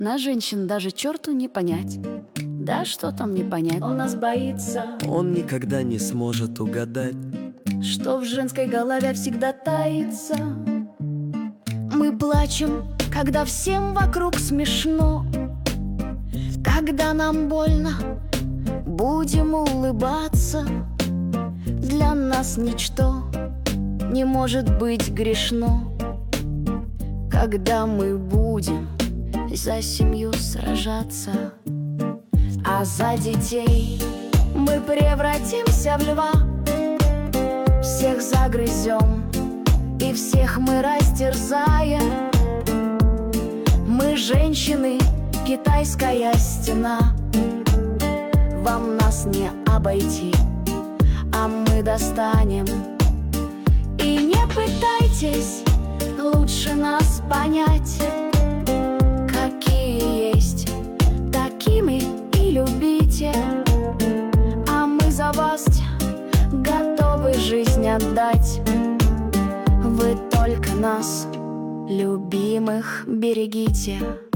На женщин даже черту не понять. Да что там не понять? Он нас боится, Он никогда не сможет угадать, что в женской голове всегда таится. Мы плачем, когда всем вокруг смешно, когда нам больно, будем улыбаться. Для нас ничто не может быть грешно, когда мы будем за семью сражаться. А за детей мы превратимся в льва, всех загрызем и всех мы растерзаем. Мы женщины, китайская стена, вам нас не обойти, а мы достанем. И не пытайтесь лучше нас понять, какие есть, такими и любите. А мы за вас готовы жизнь отдать. Вы только нас, любимых, берегите.